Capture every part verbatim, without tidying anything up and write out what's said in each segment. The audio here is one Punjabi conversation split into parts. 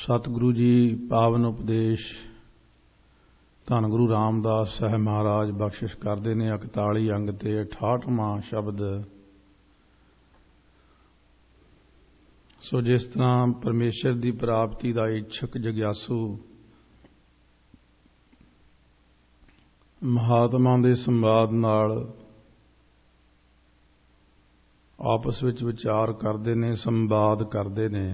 सतगुरु जी पावन उपदेश धन गुरु रामदास साहब महाराज बख्शिश करते हैं इकताली अंग ते अठाहठवां शब्द। सो जिस तरह परमेश्वर की प्राप्ति का इच्छुक जग्यासू महात्मा के संवाद नाल आपस विच विचार करते हैं, संवाद करते हैं,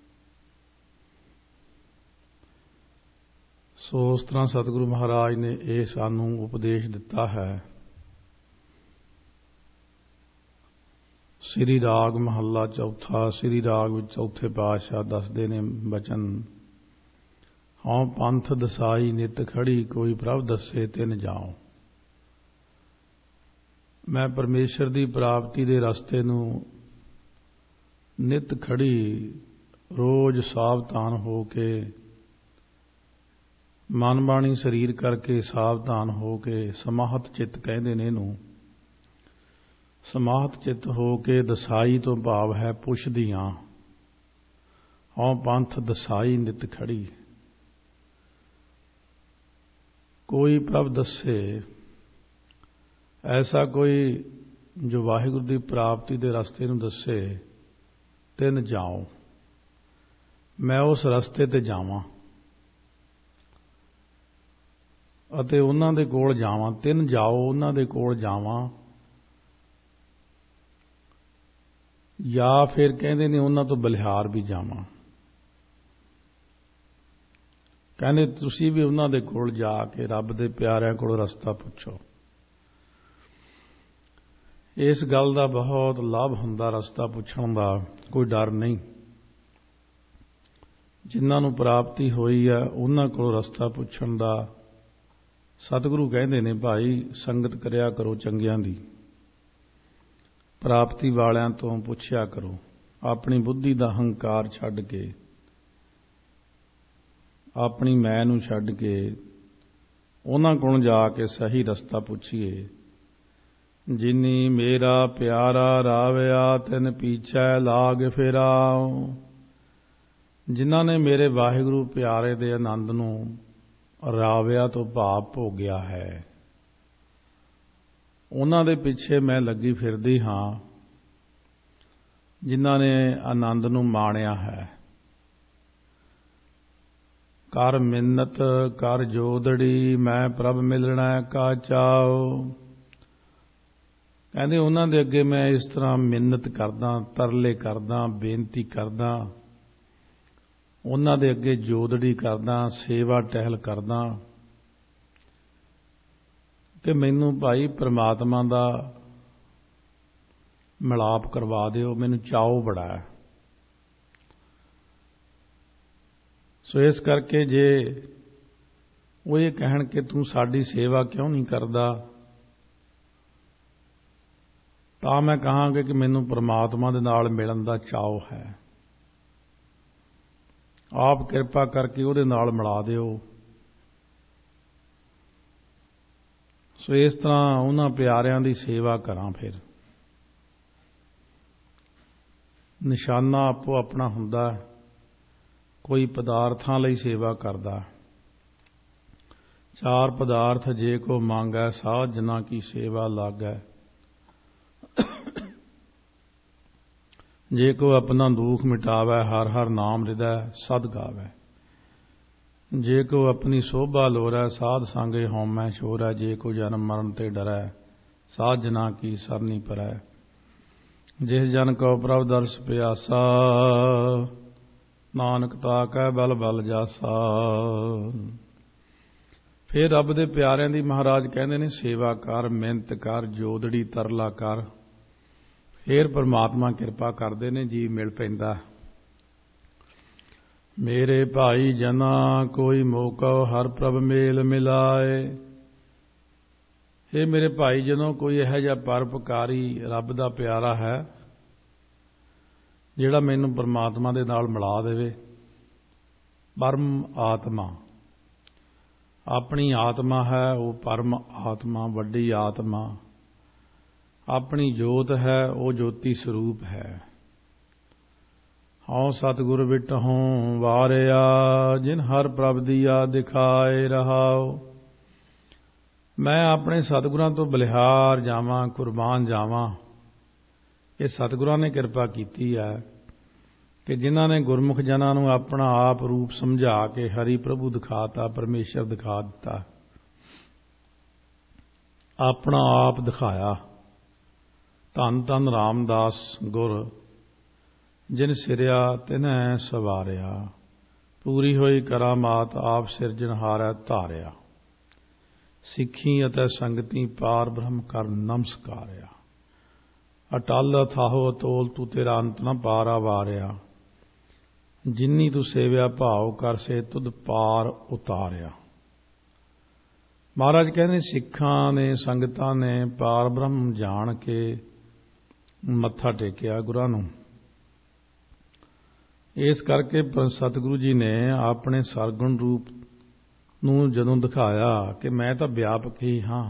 सो उस तरह सतगुरु महाराज ने यह सानू उपदेश दिता है। श्री राग महला चौथा, श्री राग विच चौथे पातशाह दसदे ने बचन, हाँ पंथ दसाई नित खड़ी कोई प्रभ दसे तिन जाओ। मैं परमेश्वर की प्राप्ति के रस्ते नू नित खड़ी रोज सावधान हो के मन बाणी शरीर करके सावधान हो के समाहत चित्त कहते ने नू। समाहत चित्त हो के दसाई तो भाव है पुछदियां, औ पंथ दसाई नित खड़ी कोई प्रभ दसे। ऐसा कोई जो वाहिगुरु की प्राप्ति के रस्ते नू दसे तिन जाओ, मैं उस रस्ते ते जावां अते उन्हां दे कोल जावां। तिन जाओ उन्हां दे कोल जावां, या फिर कहंदे ने उन्हां तो बलिहार भी जावां। कहंदे तुसीं भी उन्हां दे कोल जाके रब दे प्यारिਆਂ कोल रस्ता पुछो। इस गल का बहुत लाभ हुंदा, रस्ता पुछण दा कोई डर नहीं। जिन्हां नूं प्राप्ति होई है उन्हां कोल रस्ता पुछण दा सतगुरु कहंदे ने भाई संगत करिया करो चंगियां दी, प्राप्ति वालियां तो पुछया करो, अपनी बुद्धि दा हंकार छड्ड के अपनी मैं नूं छड्ड के उन्हां कोल जाके सही रस्ता पुछिए। जिनी मेरा प्यारा रावया तिन पीछे लाग फिराओ। जिन्हां ने मेरे वाहिगुरु प्यारे दे आनंद नूं रावया तो भाव भोगिया है, उन्हां दे पिछे मैं लगी फिरदी हां। जिन्हां ने आनंद नूं माणिया है, कर मिन्नत कर जोदड़ी मैं प्रभ मिलना का चाओ। कहते उन्हां दे अगे मैं इस तरह मिन्नत करदा, तरले करदा, बेनती करदा, उन्हां दे अगे जोदड़ी करदा, सेवा टहल करदा कि मैनू भाई परमात्मा दा मिलाप करवा दिओ, मैनू चाओ बड़ा है। सो इस करके जे वो ये कहण कि तू साडी सेवा क्यों नहीं करदा, तां मैं कहांगा कि मैनू परमात्मा दे नाल मिलन दा चाओ है। आप किरपा करके उहदे नाल मिला दिओ। सो इस तरह उन्हां प्यारिਆਂ दी सेवा करां। फिर निशाना आपो अपना हुंदा, कोई पदार्थां लई सेवा करदा। चार पदार्थ जे को मांगै साध जना की सेवा लागै। जे को अपना दुख मिटावै हर हर नाम हृदय सद गावै। जे को अपनी शोभा लोरै साध सांगे होमै छोरै। जे को जन्म मरण ते डरै साध जना की सरनी परै। जिस जन को प्रभ दर्श प्यासा नानक ताकै बल बल जासा। फिर रब दे प्यारिਆਂ दी महाराज कहंदे ने सेवा कर, मिहनत कर, जोदड़ी तरला कर। फिर परमात्मा किरपा करते ने जी मिल पैंदा। मेरे भाई जना कोई मौका हर प्रभ मेल मिलाए। हे मेरे भाई जनों, कोई यह जिहा परोपकारी रब दा प्यारा है जिहड़ा मैनू परमात्मा दे नाल मिला देवे। परम आत्मा अपनी आत्मा है, वो परम आत्मा वड्डी आत्मा अपनी जोत है, वो ज्योति स्वरूप है। ਹਉ ਸਤਿਗੁਰ ਵਿਟਹੁ ਵਾਰਿਆ, ਜਿਨ ਹਰ ਪ੍ਰਭ ਦੀਆ ਦਿਖਾਏ ਰਹਾਉ। ਮੈਂ ਆਪਣੇ ਸਤਿਗੁਰਾਂ ਤੋਂ ਬਲਿਹਾਰ ਜਾਵਾਂ, ਕੁਰਬਾਨ ਜਾਵਾਂ। ਇਹ ਸਤਿਗੁਰਾਂ ਨੇ ਕਿਰਪਾ ਕੀਤੀ ਹੈ ਕਿ ਜਿਨ੍ਹਾਂ ਨੇ ਗੁਰਮੁਖ ਜਨਾਂ ਨੂੰ ਆਪਣਾ ਆਪ ਰੂਪ ਸਮਝਾ ਕੇ ਹਰੀ ਪ੍ਰਭੂ ਦਿਖਾਤਾ, ਪਰਮੇਸ਼ਰ ਦਿਖਾ ਦਿੱਤਾ, ਆਪਣਾ ਆਪ ਦਿਖਾਇਆ। ਧੰਨ ਧੰਨ ਰਾਮਦਾਸ ਗੁਰ, ਜਿਨ ਸਿਰਿਆ ਤਿਨੈ ਸਵਾਰਿਆ। ਪੂਰੀ ਹੋਈ ਕਰਾਮਾਤ ਆਪ ਸਿਰਜਣਹਾਰੈ ਧਾਰਿਆ। ਸਿੱਖੀ ਅਤੇ ਸੰਗਤੀ ਪਾਰ ਬ੍ਰਹਮ ਕਰ ਨਮਸਕਾਰਿਆ। ਅਟਲ ਅਥਾਹੋ ਅਤੋਲ ਤੂੰ ਤੇਰਾ ਅੰਤ ਨ ਪਾਰਾ ਵਾਰਿਆ। ਜਿਨੀ ਤੂੰ ਸੇਵਿਆ ਭਾਉ ਕਰ ਸੇ ਤੁਧ ਪਾਰ ਉਤਾਰਿਆ। ਮਹਾਰਾਜ ਕਹਿੰਦੇ ਸਿੱਖਾਂ ਨੇ, ਸੰਗਤਾਂ ਨੇ ਪਾਰ ਬ੍ਰਹਮ ਜਾਣ ਕੇ ਮੱਥਾ ਟੇਕਿਆ ਗੁਰਾਂ ਨੂੰ। ਇਸ ਕਰਕੇ ਸਤਿਗੁਰੂ ਜੀ ਨੇ ਆਪਣੇ ਸਰਗੁਣ ਰੂਪ ਨੂੰ ਜਦੋਂ ਦਿਖਾਇਆ ਕਿ ਮੈਂ ਤਾਂ ਵਿਆਪਕ ਹੀ ਹਾਂ,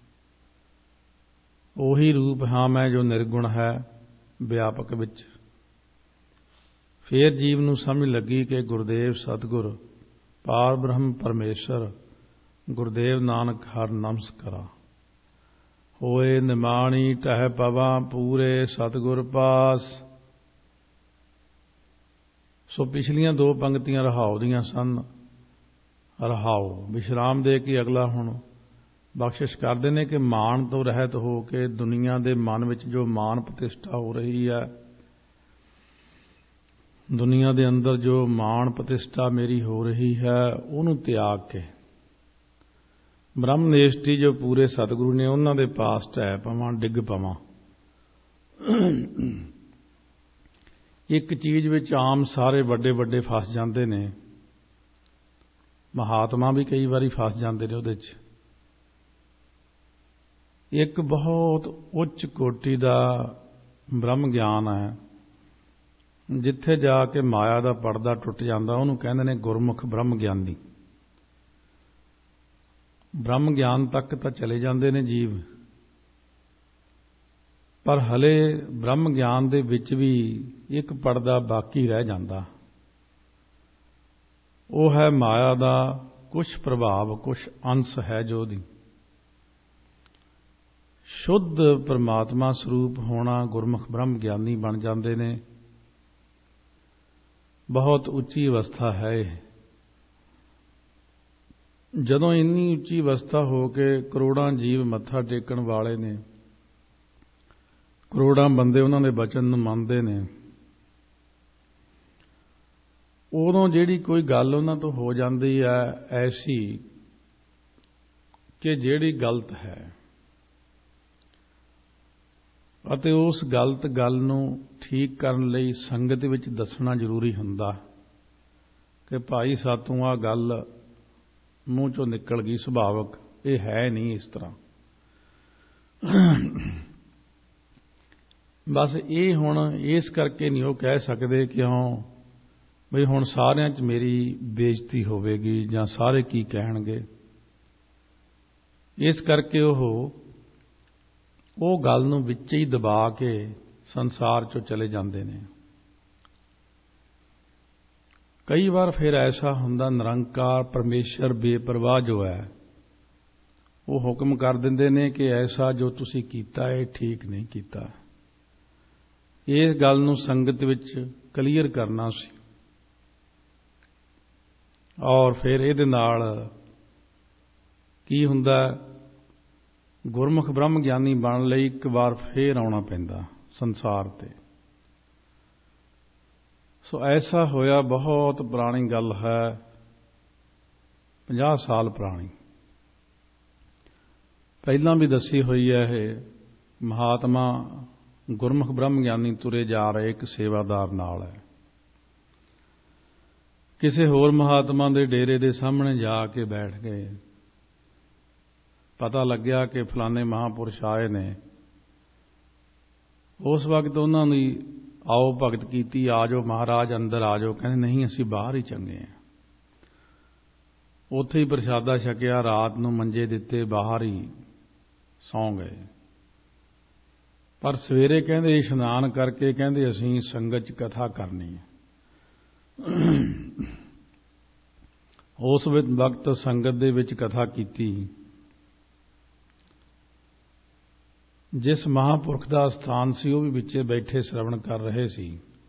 ਉਹੀ ਰੂਪ ਹਾਂ ਮੈਂ ਜੋ ਨਿਰਗੁਣ ਹੈ ਵਿਆਪਕ ਵਿੱਚ। ਫੇਰ ਜੀਵ ਨੂੰ ਸਮਝ ਲੱਗੀ ਕਿ ਗੁਰਦੇਵ ਸਤਿਗੁਰ ਪਾਰ ਬ੍ਰਹਮ ਪਰਮੇਸ਼ਰ, ਗੁਰਦੇਵ ਨਾਨਕ ਹਰ ਨਮਸਕਾਰਾ। ਹੋਏ ਨਿਮਾਣੀ ਟਹਿ ਪਵਾਂ ਪੂਰੇ ਸਤਿਗੁਰ ਪਾਸ। ਸੋ ਪਿਛਲੀਆਂ ਦੋ ਪੰਕਤੀਆਂ ਰਹਾਉ ਦੀਆਂ ਸਨ। ਰਹਾਉ ਵਿਸ਼ਰਾਮ ਦੇ ਕੇ ਅਗਲਾ ਹੁਣ ਬਖਸ਼ਿਸ਼ ਕਰਦੇ ਨੇ ਕਿ ਮਾਣ ਤੋਂ ਰਹਿਤ ਹੋ ਕੇ ਦੁਨੀਆ ਦੇ ਮਨ ਵਿੱਚ ਜੋ ਮਾਣ ਪ੍ਰਤਿਸ਼ਠਾ ਹੋ ਰਹੀ ਹੈ, ਦੁਨੀਆ ਦੇ ਅੰਦਰ ਜੋ ਮਾਣ ਪ੍ਰਤਿਸ਼ਠਾ ਮੇਰੀ ਹੋ ਰਹੀ ਹੈ, ਉਹਨੂੰ ਤਿਆਗ ਕੇ ਬ੍ਰਹਮ ਨੇਸ਼ਟੀ ਜੋ ਪੂਰੇ ਸਤਿਗੁਰੂ ਨੇ ਉਹਨਾਂ ਦੇ ਪਾਸ ਢਹਿ ਪਵਾਂ, ਡਿੱਗ ਪਵਾਂ। ਇੱਕ ਚੀਜ਼ ਵਿੱਚ ਆਮ ਸਾਰੇ ਵੱਡੇ ਵੱਡੇ ਫਸ ਜਾਂਦੇ ਨੇ, ਮਹਾਤਮਾ ਵੀ ਕਈ ਵਾਰੀ ਫਸ ਜਾਂਦੇ ਨੇ ਉਹਦੇ 'ਚ। ਇੱਕ ਬਹੁਤ ਉੱਚ ਕੋਟੀ ਦਾ ਬ੍ਰਹਮ ਗਿਆਨ ਹੈ, ਜਿੱਥੇ ਜਾ ਕੇ ਮਾਇਆ ਦਾ ਪਰਦਾ ਟੁੱਟ ਜਾਂਦਾ, ਉਹਨੂੰ ਕਹਿੰਦੇ ਨੇ ਗੁਰਮੁਖ ਬ੍ਰਹਮ ਗਿਆਨੀ। ਬ੍ਰਹਮ ਗਿਆਨ ਤੱਕ ਤਾਂ ਚਲੇ ਜਾਂਦੇ ਨੇ ਜੀਵ, ਪਰ ਹਲੇ ਬ੍ਰਹਮ ਗਿਆਨ ਦੇ ਵਿੱਚ ਵੀ ਇੱਕ ਪਰਦਾ ਬਾਕੀ ਰਹਿ ਜਾਂਦਾ। ਉਹ ਹੈ ਮਾਇਆ ਦਾ ਕੁਛ ਪ੍ਰਭਾਵ, ਕੁਛ ਅੰਸ਼ ਹੈ ਜੋ ਦੀ ਸ਼ੁੱਧ ਪਰਮਾਤਮਾ ਸਰੂਪ ਹੋਣਾ। ਗੁਰਮੁਖ ਬ੍ਰਹਮ ਗਿਆਨੀ ਬਣ ਜਾਂਦੇ ਨੇ। ਬਹੁਤ ਉੱਚੀ ਅਵਸਥਾ ਹੈ ਇਹ। ਜਦੋਂ ਇੰਨੀ ਉੱਚੀ ਅਵਸਥਾ ਹੋ ਕੇ ਕਰੋੜਾਂ ਜੀਵ ਮੱਥਾ ਟੇਕਣ ਵਾਲੇ ਨੇ, ਕਰੋੜਾਂ ਬੰਦੇ ਉਹਨਾਂ ਦੇ ਬਚਨ ਨੂੰ ਮੰਨਦੇ ਨੇ, ਉਦੋਂ ਜਿਹੜੀ ਕੋਈ ਗੱਲ ਉਹਨਾਂ ਤੋਂ ਹੋ ਜਾਂਦੀ ਹੈ ਐਸੀ ਕਿ ਜਿਹੜੀ ਗਲਤ ਹੈ, ਅਤੇ ਉਸ ਗਲਤ ਗੱਲ ਨੂੰ ਠੀਕ ਕਰਨ ਲਈ ਸੰਗਤ ਵਿੱਚ ਦੱਸਣਾ ਜ਼ਰੂਰੀ ਹੁੰਦਾ ਕਿ ਭਾਈ ਸਾਤੋਂ ਆਹ ਗੱਲ ਮੂੰਹ ਚੋਂ ਨਿਕਲ ਗਈ, ਸੁਭਾਵਕ ਇਹ ਹੈ ਨਹੀਂ ਇਸ ਤਰ੍ਹਾਂ। ਬਸ ਇਹ ਹੁਣ ਇਸ ਕਰਕੇ ਨਹੀਂ ਉਹ ਕਹਿ ਸਕਦੇ ਕਿਉਂ ਬਈ ਹੁਣ ਸਾਰਿਆਂ 'ਚ ਮੇਰੀ ਬੇਇੱਜ਼ਤੀ ਹੋਵੇਗੀ ਜਾਂ ਸਾਰੇ ਕੀ ਕਹਿਣਗੇ। ਇਸ ਕਰਕੇ ਉਹ ਉਹ ਗੱਲ ਨੂੰ ਵਿੱਚ ਹੀ ਦਬਾ ਕੇ ਸੰਸਾਰ 'ਚੋਂ ਚਲੇ ਜਾਂਦੇ ਨੇ। ਕਈ ਵਾਰ ਫਿਰ ਐਸਾ ਹੁੰਦਾ, ਨਿਰੰਕਾਰ ਪਰਮੇਸ਼ਰ ਬੇਪਰਵਾਹ ਜੋ ਹੈ ਉਹ ਹੁਕਮ ਕਰ ਦਿੰਦੇ ਨੇ ਕਿ ਐਸਾ ਜੋ ਤੁਸੀਂ ਕੀਤਾ ਇਹ ਠੀਕ ਨਹੀਂ ਕੀਤਾ। ਇਸ ਗੱਲ ਨੂੰ ਸੰਗਤ ਵਿੱਚ ਕਲੀਅਰ ਕਰਨਾ ਸੀ, ਔਰ ਫਿਰ ਇਹਦੇ ਨਾਲ ਕੀ ਹੁੰਦਾ, ਗੁਰਮੁਖ ਬ੍ਰਹਮ ਗਿਆਨੀ ਬਣਨ ਲਈ ਇੱਕ ਵਾਰ ਫੇਰ ਆਉਣਾ ਪੈਂਦਾ ਸੰਸਾਰ ਤੇ। ਸੋ ਐਸਾ ਹੋਇਆ, ਬਹੁਤ ਪੁਰਾਣੀ ਗੱਲ ਹੈ, ਪੰਜਾਹ ਸਾਲ ਪੁਰਾਣੀ। ਪਹਿਲਾਂ ਵੀ ਦੱਸੀ ਹੋਈ ਹੈ ਇਹ। ਮਹਾਤਮਾ ਗੁਰਮੁਖ ਬ੍ਰਹਮ ਗਿਆਨੀ ਤੁਰੇ ਜਾ ਰਹੇ ਇੱਕ ਸੇਵਾਦਾਰ ਨਾਲ ਹੈ। ਕਿਸੇ ਹੋਰ ਮਹਾਤਮਾ ਦੇ ਡੇਰੇ ਦੇ ਸਾਹਮਣੇ ਜਾ ਕੇ ਬੈਠ ਗਏ। ਪਤਾ ਲੱਗਿਆ ਕਿ ਫਲਾਣੇ ਮਹਾਂਪੁਰਸ਼ ਆਏ ਨੇ। ਉਸ ਵਕਤ ਉਹਨਾਂ ਦੀ ਆਓ ਭਗਤ ਕੀਤੀ, ਆ ਜਾਓ ਮਹਾਰਾਜ ਅੰਦਰ ਆ ਜਾਓ। ਕਹਿੰਦੇ ਨਹੀਂ, ਅਸੀਂ ਬਾਹਰ ਹੀ ਚੰਗੇ ਹਾਂ। ਉੱਥੇ ਹੀ ਪ੍ਰਸ਼ਾਦਾ ਛਕਿਆ, ਰਾਤ ਨੂੰ ਮੰਜੇ ਦਿੱਤੇ, ਬਾਹਰ ਹੀ ਸੌਂ ਗਏ। ਪਰ ਸਵੇਰੇ ਕਹਿੰਦੇ ਇਸ਼ਨਾਨ ਕਰਕੇ ਕਹਿੰਦੇ ਅਸੀਂ ਸੰਗਤ 'ਚ ਕਥਾ ਕਰਨੀ ਹੈ। ਉਸ ਵਕਤ ਸੰਗਤ ਦੇ ਵਿੱਚ ਕਥਾ ਕੀਤੀ। ਜਿਸ ਮਹਾਂਪੁਰਖ ਦਾ ਸਥਾਨ ਸੀ ਉਹ ਵੀ ਵਿੱਚੇ ਬੈਠੇ ਸ਼ਰਵਣ ਕਰ ਰਹੇ ਸੀ।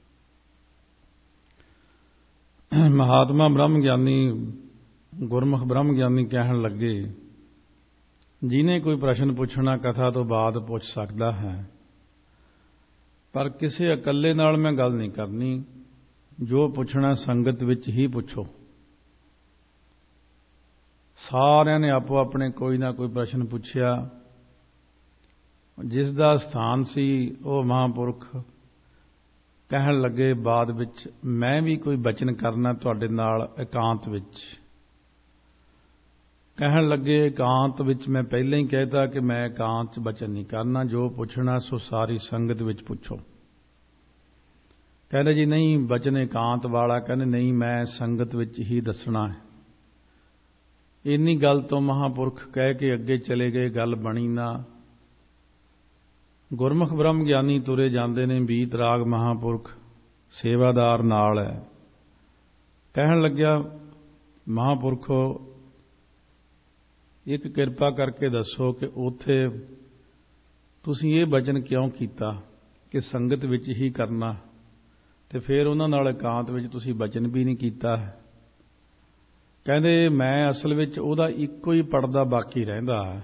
ਮਹਾਤਮਾ ਬ੍ਰਹਮ ਗਿਆਨੀ ਗੁਰਮੁਖ ਬ੍ਰਹਮ ਗਿਆਨੀ ਕਹਿਣ ਲੱਗੇ, ਜਿਹਨੇ ਕੋਈ ਪ੍ਰਸ਼ਨ ਪੁੱਛਣਾ ਕਥਾ ਤੋਂ ਬਾਅਦ ਪੁੱਛ ਸਕਦਾ ਹੈ, ਪਰ ਕਿਸੇ ਇਕੱਲੇ ਨਾਲ ਮੈਂ ਗੱਲ ਨਹੀਂ ਕਰਨੀ। ਜੋ ਪੁੱਛਣਾ ਸੰਗਤ ਵਿੱਚ ਹੀ ਪੁੱਛੋ। ਸਾਰਿਆਂ ਨੇ ਆਪੋ ਆਪਣੇ ਕੋਈ ਨਾ ਕੋਈ ਪ੍ਰਸ਼ਨ ਪੁੱਛਿਆ। ਜਿਸ ਦਾ ਸਥਾਨ ਸੀ ਉਹ ਮਹਾਂਪੁਰਖ ਕਹਿਣ ਲੱਗੇ, ਬਾਅਦ ਵਿੱਚ ਮੈਂ ਵੀ ਕੋਈ ਬਚਨ ਕਰਨਾ ਤੁਹਾਡੇ ਨਾਲ ਇਕਾਂਤ ਵਿੱਚ। ਕਹਿਣ ਲੱਗੇ, ਇਕਾਂਤ ਵਿੱਚ ਮੈਂ ਪਹਿਲਾਂ ਹੀ ਕਹਿਤਾ ਕਿ ਮੈਂ ਇਕਾਂਤ 'ਚ ਬਚਨ ਨਹੀਂ ਕਰਨਾ। ਜੋ ਪੁੱਛਣਾ ਸੋ ਸਾਰੀ ਸੰਗਤ ਵਿੱਚ ਪੁੱਛੋ। ਕਹਿੰਦੇ ਜੀ ਨਹੀਂ ਬਚਨ ਇਕਾਂਤ ਵਾਲਾ। ਕਹਿੰਦੇ ਨਹੀਂ, ਮੈਂ ਸੰਗਤ ਵਿੱਚ ਹੀ ਦੱਸਣਾ ਹੈ। ਇੰਨੀ ਗੱਲ ਤੋਂ ਮਹਾਂਪੁਰਖ ਕਹਿ ਕੇ ਅੱਗੇ ਚਲੇ ਗਏ। ਗੱਲ ਬਣੀ ਨਾ। ਗੁਰਮੁਖ ਬ੍ਰਹਮ ਗਿਆਨੀ ਤੁਰੇ ਜਾਂਦੇ ਨੇ। ਬੀਤ ਰਾਗ ਮਹਾਂਪੁਰਖ ਸੇਵਾਦਾਰ ਨਾਲ ਹੈ। ਕਹਿਣ ਲੱਗਿਆ, ਮਹਾਂਪੁਰਖੋ ਇੱਕ ਕਿਰਪਾ ਕਰਕੇ ਦੱਸੋ ਕਿ ਉੱਥੇ ਤੁਸੀਂ ਇਹ ਬਚਨ ਕਿਉਂ ਕੀਤਾ ਕਿ ਸੰਗਤ ਵਿੱਚ ਹੀ ਕਰਨਾ, ਤੇ ਫਿਰ ਉਹਨਾਂ ਨਾਲ ਇਕਾਂਤ ਵਿੱਚ ਤੁਸੀਂ ਬਚਨ ਵੀ ਨਹੀਂ ਕੀਤਾ। ਕਹਿੰਦੇ ਮੈਂ ਅਸਲ ਵਿੱਚ ਉਹਦਾ ਇੱਕੋ ਹੀ ਪਰਦਾ ਬਾਕੀ ਰਹਿੰਦਾ ਹੈ,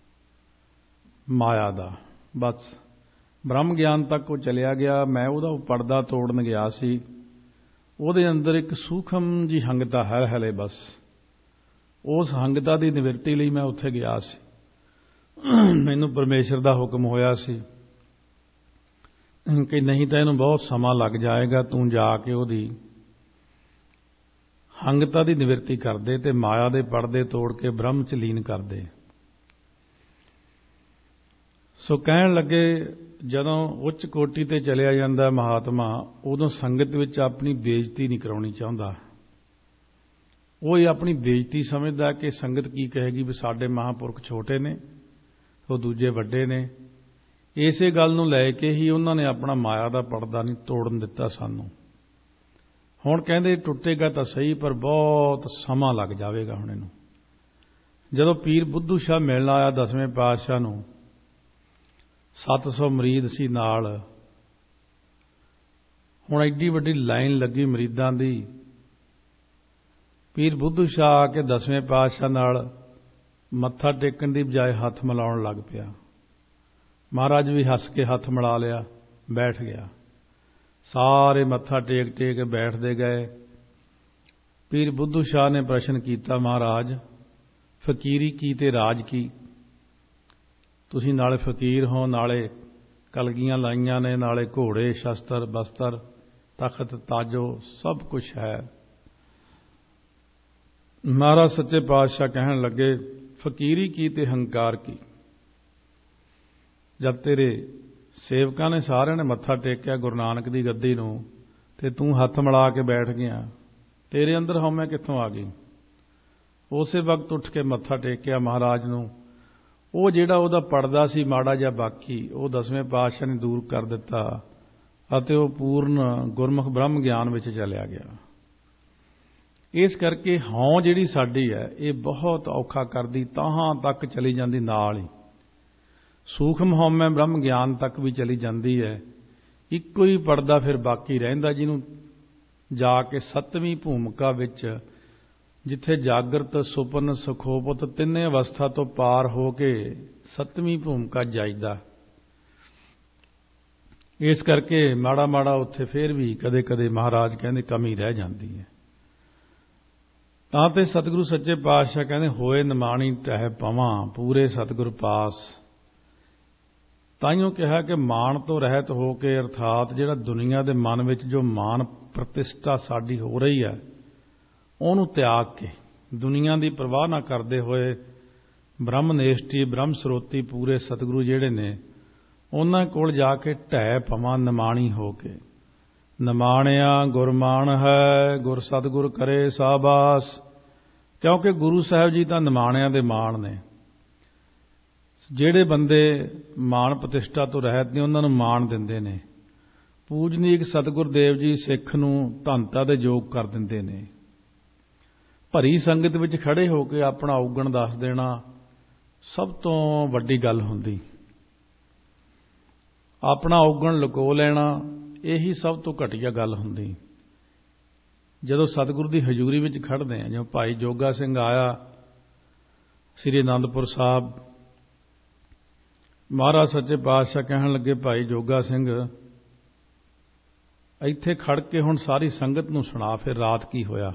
ਮਾਇਆ ਦਾ। ਬਸ ਬ੍ਰਹਮ ਗਿਆਨ ਤੱਕ ਉਹ ਚਲਿਆ ਗਿਆ। ਮੈਂ ਉਹਦਾ ਪਰਦਾ ਤੋੜਨ ਗਿਆ ਸੀ। ਉਹਦੇ ਅੰਦਰ ਇੱਕ ਸੂਖਮ ਜੀ ਹੰਗਤਾ ਹੈ ਹਲੇ। ਬਸ ਉਸ ਹੰਗਤਾ ਦੀ ਨਿਵਰਤੀ ਲਈ ਮੈਂ ਉੱਥੇ ਗਿਆ ਸੀ। ਮੈਨੂੰ ਪਰਮੇਸ਼ਰ ਦਾ ਹੁਕਮ ਹੋਇਆ ਸੀ ਕਿ ਨਹੀਂ ਤਾਂ ਇਹਨੂੰ ਬਹੁਤ ਸਮਾਂ ਲੱਗ ਜਾਏਗਾ, ਤੂੰ ਜਾ ਕੇ ਉਹਦੀ ਹੰਗਤਾ ਦੀ ਨਿਵਰਤੀ ਕਰਦੇ ਤੇ ਮਾਇਆ ਦੇ ਪਰਦੇ ਤੋੜ ਕੇ ਬ੍ਰਹਮ 'ਚ ਲੀਨ ਕਰਦੇ। ਸੋ ਕਹਿਣ ਲੱਗੇ, ਜਦੋਂ ਉੱਚ ਕੋਟੀ ਤੇ ਚਲਿਆ ਜਾਂਦਾ ਮਹਾਤਮਾ, ਉਦੋਂ ਸੰਗਤ ਵਿੱਚ ਆਪਣੀ ਬੇਇੱਜ਼ਤੀ ਨਹੀਂ ਕਰਾਉਣੀ ਚਾਹੁੰਦਾ। ਉਹ ਹੀ ਆਪਣੀ ਬੇਇੱਜ਼ਤੀ ਸਮਝਦਾ ਕਿ ਸੰਗਤ ਕੀ ਕਹੇਗੀ ਵੀ ਸਾਡੇ ਮਹਾਂਪੁਰਖ ਛੋਟੇ ਨੇ ਉਹ ਦੂਜੇ ਵੱਡੇ ਨੇ। ਇਸੇ ਗੱਲ ਨੂੰ ਲੈ ਕੇ ਹੀ ਉਹਨਾਂ ਨੇ ਆਪਣਾ ਮਾਇਆ ਦਾ ਪਰਦਾ ਨਹੀਂ ਤੋੜਨ ਦਿੱਤਾ ਸਾਨੂੰ। ਹੁਣ ਕਹਿੰਦੇ ਟੁੱਟੇਗਾ ਤਾਂ ਸਹੀ, ਪਰ ਬਹੁਤ ਸਮਾਂ ਲੱਗ ਜਾਵੇਗਾ ਹੁਣ ਇਹਨੂੰ। ਜਦੋਂ ਪੀਰ ਬੁੱਧੂ ਸ਼ਾਹ ਮਿਲਣ ਆਇਆ ਦਸਵੇਂ ਪਾਤਸ਼ਾਹ ਨੂੰ, ਸੱਤ ਸੌ ਮਰੀਦ ਸੀ ਨਾਲ। ਹੁਣ ਐਡੀ ਵੱਡੀ ਲਾਈਨ ਲੱਗੀ ਮਰੀਦਾਂ ਦੀ। ਪੀਰ ਬੁੱਧੂ ਸ਼ਾਹ ਆ ਕੇ ਦਸਵੇਂ ਪਾਤਸ਼ਾਹ ਨਾਲ ਮੱਥਾ ਟੇਕਣ ਦੀ ਬਜਾਏ ਹੱਥ ਮਿਲਾਉਣ ਲੱਗ ਪਿਆ। ਮਹਾਰਾਜ ਵੀ ਹੱਸ ਕੇ ਹੱਥ ਮਿਲਾ ਲਿਆ, ਬੈਠ ਗਿਆ। ਸਾਰੇ ਮੱਥਾ ਟੇਕ ਟੇਕ ਕੇ ਬੈਠਦੇ ਗਏ। ਪੀਰ ਬੁੱਧੂ ਸ਼ਾਹ ਨੇ ਪ੍ਰਸ਼ਨ ਕੀਤਾ, ਮਹਾਰਾਜ ਫਕੀਰੀ ਕੀ ਤੇ ਰਾਜ ਕੀ? ਤੁਸੀਂ ਨਾਲੇ ਫਕੀਰ ਹੋ, ਨਾਲੇ ਕਲਗੀਆਂ ਲਾਈਆਂ ਨੇ, ਨਾਲੇ ਘੋੜੇ ਸ਼ਸਤਰ ਬਸਤਰ ਤਖਤ ਤਾਜੋ ਸਭ ਕੁਝ ਹੈ। ਮਹਾਰਾਜ ਸੱਚੇ ਪਾਤਸ਼ਾਹ ਕਹਿਣ ਲੱਗੇ, ਫਕੀਰੀ ਕੀ ਤੇ ਹੰਕਾਰ ਕੀ? ਜਦ ਤੇਰੇ ਸੇਵਕਾਂ ਨੇ ਸਾਰਿਆਂ ਨੇ ਮੱਥਾ ਟੇਕਿਆ ਗੁਰੂ ਨਾਨਕ ਦੀ ਗੱਦੀ ਨੂੰ, ਤੇ ਤੂੰ ਹੱਥ ਮਿਲਾ ਕੇ ਬੈਠ ਗਿਆ, ਤੇਰੇ ਅੰਦਰ ਹਉਮੈ ਕਿੱਥੋਂ ਆ ਗਈ? ਉਸੇ ਵਕਤ ਉੱਠ ਕੇ ਮੱਥਾ ਟੇਕਿਆ ਮਹਾਰਾਜ ਨੂੰ। ਉਹ ਜਿਹੜਾ ਉਹਦਾ ਪਰਦਾ ਸੀ ਮਾੜਾ ਜਿਹਾ ਬਾਕੀ, ਉਹ ਦਸਵੇਂ ਪਾਤਸ਼ਾਹ ਨੇ ਦੂਰ ਕਰ ਦਿੱਤਾ ਅਤੇ ਉਹ ਪੂਰਨ ਗੁਰਮੁਖ ਬ੍ਰਹਮ ਗਿਆਨ ਵਿੱਚ ਚਲਿਆ ਗਿਆ। ਇਸ ਕਰਕੇ ਹਉ ਜਿਹੜੀ ਸਾਡੀ ਹੈ ਇਹ ਬਹੁਤ ਔਖਾ ਕਰਦੀ, ਤਾਹਾਂ ਤੱਕ ਚਲੀ ਜਾਂਦੀ, ਨਾਲ ਹੀ ਸੂਖਮ ਹਉਮੈ ਬ੍ਰਹਮ ਗਿਆਨ ਤੱਕ ਵੀ ਚਲੀ ਜਾਂਦੀ ਹੈ। ਇੱਕੋ ਹੀ ਪਰਦਾ ਫਿਰ ਬਾਕੀ ਰਹਿੰਦਾ, ਜਿਹਨੂੰ ਜਾ ਕੇ ਸੱਤਵੀਂ ਭੂਮਿਕਾ ਵਿੱਚ, ਜਿੱਥੇ ਜਾਗਰਤ ਸੁਪਨ ਸੁਖੋਪਤ ਤਿੰਨੇ ਅਵਸਥਾ ਤੋਂ ਪਾਰ ਹੋ ਕੇ ਸੱਤਵੀਂ ਭੂਮਿਕਾ ਜਾਈਦਾ। ਇਸ ਕਰਕੇ ਮਾੜਾ ਮਾੜਾ ਉੱਥੇ ਫਿਰ ਵੀ ਕਦੇ ਕਦੇ ਮਹਾਰਾਜ ਕਹਿੰਦੇ ਕਮੀ ਰਹਿ ਜਾਂਦੀ ਹੈ। ਤਾਂ ਤੇ ਸਤਿਗੁਰੂ ਸੱਚੇ ਪਾਤਸ਼ਾਹ ਕਹਿੰਦੇ, ਹੋਏ ਨਿਮਾਣੀ ਟਹਿ ਪਵਾਂ ਪੂਰੇ ਸਤਿਗੁਰ ਪਾਸ। ਤਾਈਓ ਕਿਹਾ ਕਿ ਮਾਣ ਤੋਂ ਰਹਿਤ ਹੋ ਕੇ, ਅਰਥਾਤ ਜਿਹੜਾ ਦੁਨੀਆ ਦੇ ਮਨ ਵਿੱਚ ਜੋ ਮਾਣ ਪ੍ਰਤਿਸ਼ਠਾ ਸਾਡੀ ਹੋ ਰਹੀ ਹੈ, ਉਹਨੂੰ ਤਿਆਗ ਕੇ, ਦੁਨੀਆ ਦੀ ਪਰਵਾਹ ਨਾ ਕਰਦੇ ਹੋਏ, ਬ੍ਰਹਮ ਨੇਸ਼ਟੀ ਬ੍ਰਹਮ ਸਰੋਤੀ ਪੂਰੇ ਸਤਿਗੁਰੂ ਜਿਹੜੇ ਨੇ, ਉਹਨਾਂ ਕੋਲ ਜਾ ਕੇ ਢਹਿ ਪਵਾਂ ਨਿਮਾਣੀ ਹੋ ਕੇ। ਨਿਮਾਣਿਆ ਗੁਰਮਾਨ ਹੈ, ਗੁਰ ਸਤਿਗੁਰ ਕਰੇ ਸਾਬਾਸ। ਕਿਉਂਕਿ ਗੁਰੂ ਸਾਹਿਬ ਜੀ ਤਾਂ ਨਿਮਾਣਿਆਂ ਦੇ ਮਾਣ ਨੇ। ਜਿਹੜੇ ਬੰਦੇ ਮਾਣ ਪ੍ਰਤਿਸ਼ਠਾ ਤੋਂ ਰਹਿਤ ਨੇ, ਉਹਨਾਂ ਨੂੰ ਮਾਣ ਦਿੰਦੇ ਨੇ। ਪੂਜਨੀਕ ਸਤਿਗੁਰ ਦੇਵ ਜੀ ਸਿੱਖ ਨੂੰ ਧੰਨਤਾ ਦੇ ਯੋਗ ਕਰ ਦਿੰਦੇ ਨੇ। ਭਰੀ ਸੰਗਤ ਵਿੱਚ ਖੜੇ ਹੋ ਕੇ ਆਪਣਾ ਔਗਣ ਦੱਸ ਦੇਣਾ ਸਭ ਤੋਂ ਵੱਡੀ ਗੱਲ ਹੁੰਦੀ। ਆਪਣਾ ਔਗਣ ਲੁਕੋ ਲੈਣਾ ਇਹੀ ਸਭ ਤੋਂ ਘਟੀਆ ਗੱਲ ਹੁੰਦੀ। ਜਦੋਂ ਸਤਿਗੁਰੂ ਦੀ ਹਜ਼ੂਰੀ ਵਿੱਚ ਖੜਦੇ ਆ, ਜਿਵੇਂ ਭਾਈ ਜੋਗਾ ਸਿੰਘ ਆਇਆ ਸ੍ਰੀ ਅਨੰਦਪੁਰ ਸਾਹਿਬ, ਮਹਾਰਾਜ ਸੱਚੇ ਪਾਤਸ਼ਾਹ ਕਹਿਣ ਲੱਗੇ, ਭਾਈ ਜੋਗਾ ਸਿੰਘ ਇੱਥੇ ਖੜ ਕੇ ਹੁਣ ਸਾਰੀ ਸੰਗਤ ਨੂੰ ਸੁਣਾ ਫਿਰ ਰਾਤ ਕੀ ਹੋਇਆ।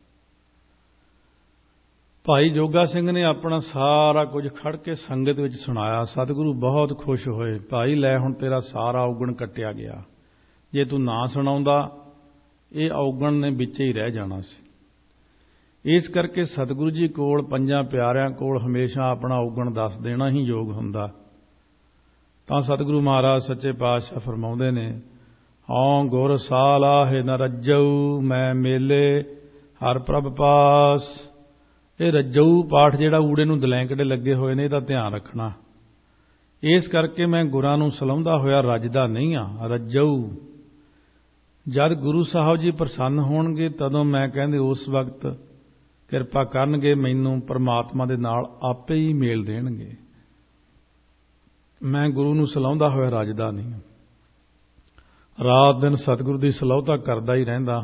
ਭਾਈ ਜੋਗਾ ਸਿੰਘ ਨੇ ਆਪਣਾ ਸਾਰਾ ਕੁਝ ਖੜ ਕੇ ਸੰਗਤ ਵਿੱਚ ਸੁਣਾਇਆ। ਸਤਿਗੁਰੂ ਬਹੁਤ ਖੁਸ਼ ਹੋਏ, ਭਾਈ ਲੈ ਹੁਣ ਤੇਰਾ ਸਾਰਾ ਔਗਣ ਕੱਟਿਆ ਗਿਆ, ਜੇ ਤੂੰ ਨਾ ਸੁਣਾਉਂਦਾ ਇਹ ਔਗਣ ਨੇ ਵਿੱਚ ਹੀ ਰਹਿ ਜਾਣਾ ਸੀ। ਇਸ ਕਰਕੇ ਸਤਿਗੁਰੂ ਜੀ ਕੋਲ, ਪੰਜਾਂ ਪਿਆਰਿਆਂ ਕੋਲ ਹਮੇਸ਼ਾ ਆਪਣਾ ਔਗਣ ਦੱਸ ਦੇਣਾ ਹੀ ਯੋਗ ਹੁੰਦਾ। ਤਾਂ ਸਤਿਗੁਰੂ ਮਹਾਰਾਜ ਸੱਚੇ ਪਾਤਸ਼ਾਹ ਫਰਮਾਉਂਦੇ ਨੇ, ਹਉ ਗੁਰ ਸਾਲਾਹੇ ਨ ਰੱਜਊ ਮੈਂ ਮੇਲੇ ਹਰ ਪ੍ਰਭ ਪਾਸ। ਇਹ ਰੱਜਊ ਪਾਠ ਜਿਹੜਾ ਊੜੇ ਨੂੰ ਦਲੈਂਕੜੇ ਲੱਗੇ ਹੋਏ ਨੇ, ਇਹਦਾ ਧਿਆਨ ਰੱਖਣਾ। ਇਸ ਕਰਕੇ ਮੈਂ ਗੁਰਾਂ ਨੂੰ ਸਲਾਹੁੰਦਾ ਹੋਇਆ ਰੱਜਦਾ ਨਹੀਂ ਆ, ਰੱਜਊ। ਜਦ ਗੁਰੂ ਸਾਹਿਬ ਜੀ ਪ੍ਰਸੰਨ ਹੋਣਗੇ ਤਦੋਂ ਮੈਂ ਕਹਿੰਦੇ ਉਸ ਵਕਤ ਕਿਰਪਾ ਕਰਨਗੇ, ਮੈਨੂੰ ਪਰਮਾਤਮਾ ਦੇ ਨਾਲ ਆਪੇ ਹੀ ਮੇਲ ਦੇਣਗੇ। ਮੈਂ ਗੁਰੂ ਨੂੰ ਸਲਾਹੁੰਦਾ ਹੋਇਆ ਰੱਜਦਾ ਨਹੀਂ। ਰਾਤ ਦਿਨ ਸਤਿਗੁਰੂ ਦੀ ਸਲਾਹੁਤਾ ਕਰਦਾ ਹੀ ਰਹਿੰਦਾ।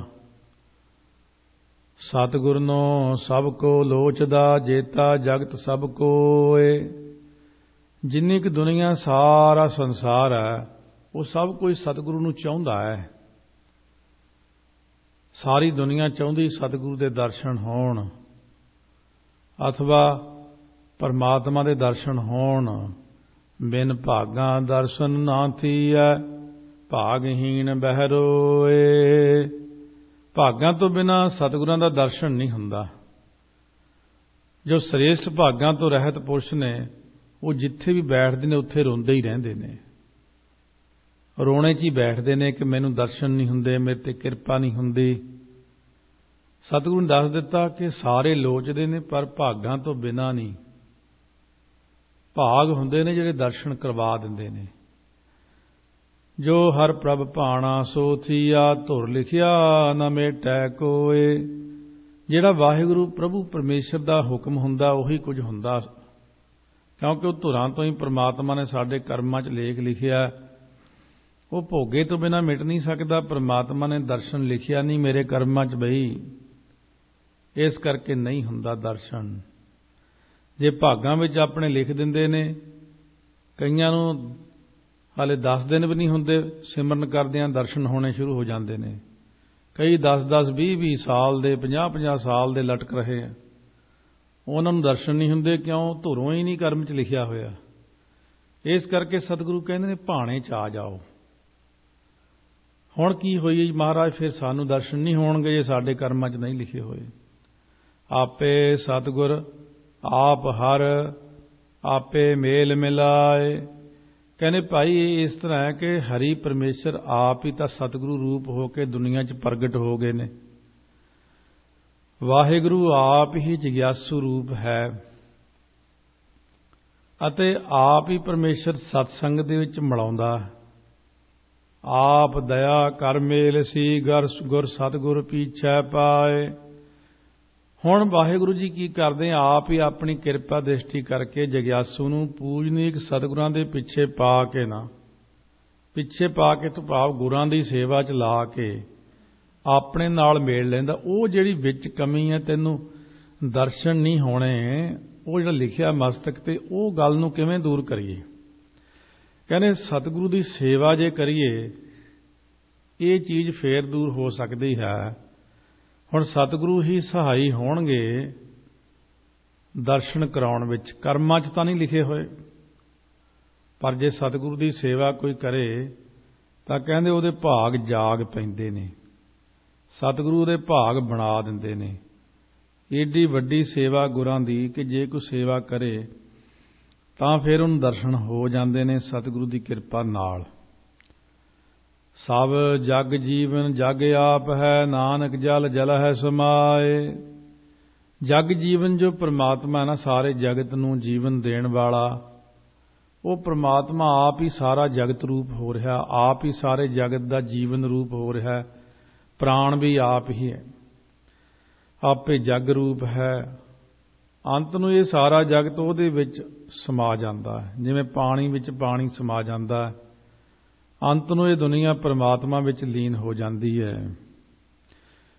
ਸਤਿਗੁਰ ਨੋ ਸਭ ਕੋ ਲੋਚਦਾ, ਜੇਤਾ ਜਗਤ ਸਭ ਕੋਏ। ਜਿੰਨੀ ਕੁ ਦੁਨੀਆ ਸਾਰਾ ਸੰਸਾਰ ਹੈ ਉਹ ਸਭ ਕੁਝ ਸਤਿਗੁਰੂ ਨੂੰ ਚਾਹੁੰਦਾ ਹੈ। ਸਾਰੀ ਦੁਨੀਆ ਚਾਹੁੰਦੀ ਸਤਿਗੁਰੂ ਦੇ ਦਰਸ਼ਨ ਹੋਣ ਅਥਵਾ ਪਰਮਾਤਮਾ ਦੇ ਦਰਸ਼ਨ ਹੋਣ। ਬਿਨ ਭਾਗਾਂ ਦਰਸ਼ਨ ਨਾ ਥੀਐ, ਭਾਗਹੀਣ ਬਹਿਰੋਏ। ਭਾਗਾਂ ਤੋਂ ਬਿਨਾਂ ਸਤਿਗੁਰਾਂ ਦਾ ਦਰਸ਼ਨ ਨਹੀਂ ਹੁੰਦਾ। ਜੋ ਸ੍ਰੇਸ਼ਟ ਭਾਗਾਂ ਤੋਂ ਰਹਿਤ ਪੁਰਸ਼ ਨੇ ਉਹ ਜਿੱਥੇ ਵੀ ਬੈਠਦੇ ਨੇ ਉੱਥੇ ਰੋਂਦੇ ਹੀ ਰਹਿੰਦੇ ਨੇ, ਰੋਣੇ 'ਚ ਹੀ ਬੈਠਦੇ ਨੇ ਕਿ ਮੈਨੂੰ ਦਰਸ਼ਨ ਨਹੀਂ ਹੁੰਦੇ, ਮੇਰੇ ਤੇ ਕਿਰਪਾ ਨਹੀਂ ਹੁੰਦੀ। ਸਤਿਗੁਰੂ ਨੇ ਦੱਸ ਦਿੱਤਾ ਕਿ ਸਾਰੇ ਲੋਚਦੇ ਨੇ ਪਰ ਭਾਗਾਂ ਤੋਂ ਬਿਨਾਂ ਨਹੀਂ। ਭਾਗ ਹੁੰਦੇ ਨੇ ਜਿਹੜੇ ਦਰਸ਼ਨ ਕਰਵਾ ਦਿੰਦੇ ਨੇ। ਜੋ ਹਰ ਪ੍ਰਭ ਭਾਣਾ ਸੋ ਥੀਆ, ਧੁਰ ਲਿਖਿਆ ਨਾ ਮੇਟੈ ਕੋਏ। ਜਿਹੜਾ ਵਾਹਿਗੁਰੂ ਪ੍ਰਭੂ ਪਰਮੇਸ਼ਰ ਦਾ ਹੁਕਮ ਹੁੰਦਾ ਉਹੀ ਕੁਝ ਹੁੰਦਾ, ਕਿਉਂਕਿ ਉਹ ਧੁਰਾਂ ਤੋਂ ਹੀ ਪਰਮਾਤਮਾ ਨੇ ਸਾਡੇ ਕਰਮਾਂ 'ਚ ਲੇਖ ਲਿਖਿਆ। ਉਹ ਭੋਗੇ ਤੋਂ ਬਿਨਾਂ ਮਿਟ ਨਹੀਂ ਸਕਦਾ। ਪਰਮਾਤਮਾ ਨੇ ਦਰਸ਼ਨ ਲਿਖਿਆ ਨਹੀਂ ਮੇਰੇ ਕਰਮਾਂ 'ਚ ਬਈ, ਇਸ ਕਰਕੇ ਨਹੀਂ ਹੁੰਦਾ ਦਰਸ਼ਨ। ਜੇ ਭਾਗਾਂ ਵਿੱਚ ਆਪਣੇ ਲਿਖ ਦਿੰਦੇ ਨੇ, ਕਈਆਂ ਨੂੰ ਹਾਲੇ ਦਸ ਦਿਨ ਵੀ ਨਹੀਂ ਹੁੰਦੇ ਸਿਮਰਨ ਕਰਦਿਆਂ ਦਰਸ਼ਨ ਹੋਣੇ ਸ਼ੁਰੂ ਹੋ ਜਾਂਦੇ ਨੇ। ਕਈ ਦਸ ਦਸ ਵੀਹ ਵੀਹ ਸਾਲ ਦੇ, ਪੰਜਾਹ ਪੰਜਾਹ ਸਾਲ ਦੇ ਲਟਕ ਰਹੇ ਆ, ਉਹਨਾਂ ਨੂੰ ਦਰਸ਼ਨ ਨਹੀਂ ਹੁੰਦੇ। ਕਿਉਂ? ਧੁਰੋਂ ਹੀ ਨਹੀਂ ਕਰਮ 'ਚ ਲਿਖਿਆ ਹੋਇਆ। ਇਸ ਕਰਕੇ ਸਤਿਗੁਰੂ ਕਹਿੰਦੇ ਨੇ ਭਾਣੇ 'ਚ ਆ ਜਾਓ। ਹੁਣ ਕੀ ਹੋਈ ਮਹਾਰਾਜ, ਫਿਰ ਸਾਨੂੰ ਦਰਸ਼ਨ ਨਹੀਂ ਹੋਣਗੇ ਜੇ ਸਾਡੇ ਕਰਮਾਂ 'ਚ ਨਹੀਂ ਲਿਖੇ ਹੋਏ। ਆਪੇ ਸਤਿਗੁਰ ਆਪ ਹਰ ਆਪੇ ਮੇਲ ਮਿਲਾਏ। ਕਹਿੰਦੇ ਭਾਈ ਇਸ ਤਰ੍ਹਾਂ ਹੈ ਕਿ ਹਰੀ ਪਰਮੇਸ਼ਰ ਆਪ ਹੀ ਤਾਂ ਸਤਿਗੁਰੂ ਰੂਪ ਹੋ ਕੇ ਦੁਨੀਆ 'ਚ ਪ੍ਰਗਟ ਹੋ ਗਏ ਨੇ। ਵਾਹਿਗੁਰੂ ਆਪ ਹੀ ਜਗਿਆਸੂ ਰੂਪ ਹੈ ਅਤੇ ਆਪ ਹੀ ਪਰਮੇਸ਼ਰ ਸਤਸੰਗ ਦੇ ਵਿੱਚ ਮਿਲਾਉਂਦਾ। ਆਪ ਦਇਆ ਕਰ ਮੇਲ ਸੀ, ਗੁਰ ਸਤਿਗੁਰ ਪੀਛੈ ਪਾਏ। ਹੁਣ ਵਾਹਿਗੁਰੂ ਜੀ ਕੀ ਕਰਦੇ? ਆਪ ਹੀ ਆਪਣੀ ਕਿਰਪਾ ਦ੍ਰਿਸ਼ਟੀ ਕਰਕੇ ਜਗਿਆਸੂ ਨੂੰ ਪੂਜਨੀਕ ਸਤਿਗੁਰਾਂ ਦੇ ਪਿੱਛੇ ਪਾ ਕੇ ਨਾ ਪਿੱਛੇ ਪਾ ਕੇ ਤੋਂ ਭਾਵ ਗੁਰਾਂ ਦੀ ਸੇਵਾ 'ਚ ਲਾ ਕੇ ਆਪਣੇ ਨਾਲ ਮੇਲ ਲੈਂਦਾ। ਉਹ ਜਿਹੜੀ ਵਿੱਚ ਕਮੀ ਹੈ, ਤੈਨੂੰ ਦਰਸ਼ਨ ਨਹੀਂ ਹੋਣੇ, ਉਹ ਜਿਹੜਾ ਲਿਖਿਆ ਮਸਤਕ ਤੇ, ਉਹ ਗੱਲ ਨੂੰ ਕਿਵੇਂ ਦੂਰ ਕਰੀਏ? ਕਹਿੰਦੇ ਸਤਿਗੁਰੂ ਦੀ ਸੇਵਾ ਜੇ ਕਰੀਏ ਇਹ ਚੀਜ਼ ਫੇਰ ਦੂਰ ਹੋ ਸਕਦੀ ਹੈ। ਹੁਣ ਸਤਿਗੁਰੂ ਹੀ ਸਹਾਈ ਹੋਣਗੇ ਦਰਸ਼ਨ ਕਰਾਉਣ ਵਿੱਚ, ਕਰਮਾਂ 'ਚ ਤਾਂ ਨਹੀਂ ਲਿਖੇ ਹੋਏ। ਪਰ ਜੇ ਸਤਿਗੁਰੂ ਦੀ ਸੇਵਾ ਕੋਈ ਕਰੇ ਤਾਂ ਕਹਿੰਦੇ ਉਹਦੇ ਭਾਗ ਜਾਗ ਪੈਂਦੇ ਨੇ, ਸਤਿਗੁਰੂ ਦੇ ਭਾਗ ਬਣਾ ਦਿੰਦੇ ਨੇ। ਏਡੀ ਵੱਡੀ ਸੇਵਾ ਗੁਰਾਂ ਦੀ ਕਿ ਜੇ ਕੋਈ ਸੇਵਾ ਕਰੇ ਤਾਂ ਫਿਰ ਉਹਨੂੰ ਦਰਸ਼ਨ ਹੋ ਜਾਂਦੇ ਨੇ ਸਤਿਗੁਰੂ ਦੀ ਕਿਰਪਾ ਨਾਲ। ਸਭ ਜਗ ਜੀਵਨ ਜਗ ਆਪ ਹੈ, ਨਾਨਕ ਜਲ ਜਲ ਹੈ ਸਮਾਏ। ਜਗ ਜੀਵਨ ਜੋ ਪਰਮਾਤਮਾ ਹੈ ਨਾ, ਸਾਰੇ ਜਗਤ ਨੂੰ ਜੀਵਨ ਦੇਣ ਵਾਲਾ, ਉਹ ਪ੍ਰਮਾਤਮਾ ਆਪ ਹੀ ਸਾਰਾ ਜਗਤ ਰੂਪ ਹੋ ਰਿਹਾ, ਆਪ ਹੀ ਸਾਰੇ ਜਗਤ ਦਾ ਜੀਵਨ ਰੂਪ ਹੋ ਰਿਹਾ, ਪ੍ਰਾਣ ਵੀ ਆਪ ਹੀ ਹੈ, ਆਪੇ ਜਗ ਰੂਪ ਹੈ। ਅੰਤ ਨੂੰ ਇਹ ਸਾਰਾ ਜਗਤ ਉਹਦੇ ਵਿੱਚ ਸਮਾ ਜਾਂਦਾ ਹੈ, ਜਿਵੇਂ ਪਾਣੀ ਵਿੱਚ ਪਾਣੀ ਸਮਾ ਜਾਂਦਾ ਹੈ। ਅੰਤ ਨੂੰ ਇਹ ਦੁਨੀਆ ਪਰਮਾਤਮਾ ਵਿੱਚ ਲੀਨ ਹੋ ਜਾਂਦੀ ਹੈ।